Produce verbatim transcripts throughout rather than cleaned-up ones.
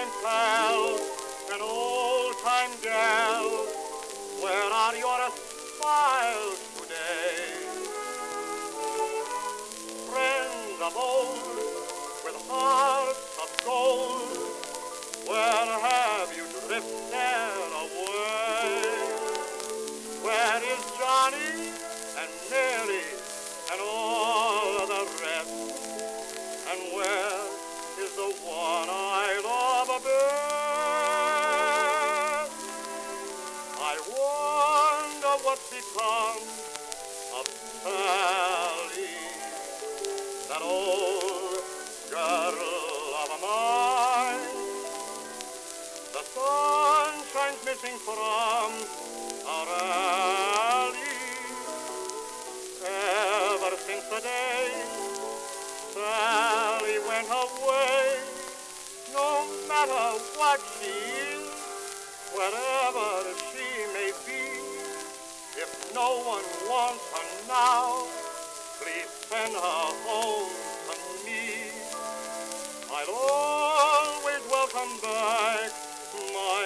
old-time pal, an old-time gal. Where are your smiles today? Friends of old, with hearts of gold, where have you drifted away? Where is Johnny and Millie and all the rest? And where is the one I love best? I wonder what's become of Sally, that old girl of mine. The sun shines missing from our alley. Ever since the day Sally went away, no matter what she is, wherever she may be, if no one wants her now, please send her home to me. I'll always welcome back my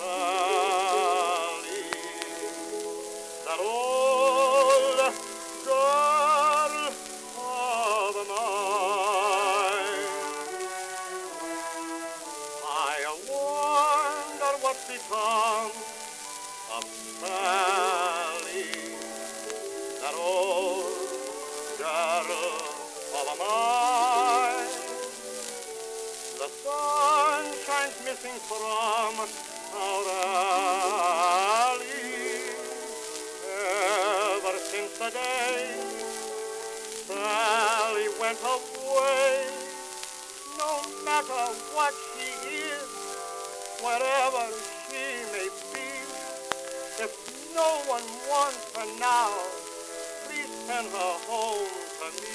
Sally, that old girl of mine. I wonder what's become of Sally, that old girl of mine. The sun shines missing from our alley. Ever since the day Sally went away, no matter what she is, wherever she may be, if no one wants her now, please send her home to me.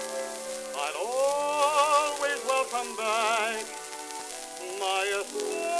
I'll always welcome back my